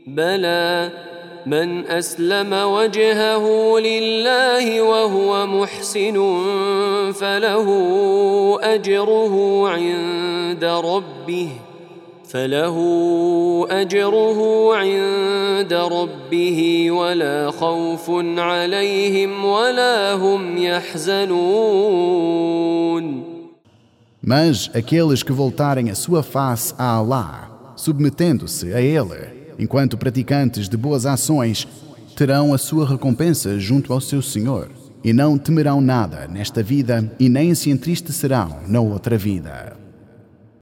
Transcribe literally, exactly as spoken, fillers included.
بلى من أسلم وجهه لله وهو محسن فله أجره عند ربه فله أجره عند ربه ولا خوف عليهم ولا هم يحزنون. Mas aqueles que voltarem a sua face a Allah, submetendo-se a Ele, enquanto praticantes de boas ações, terão a sua recompensa junto ao seu Senhor, e não temerão nada nesta vida e nem se entristecerão na outra vida.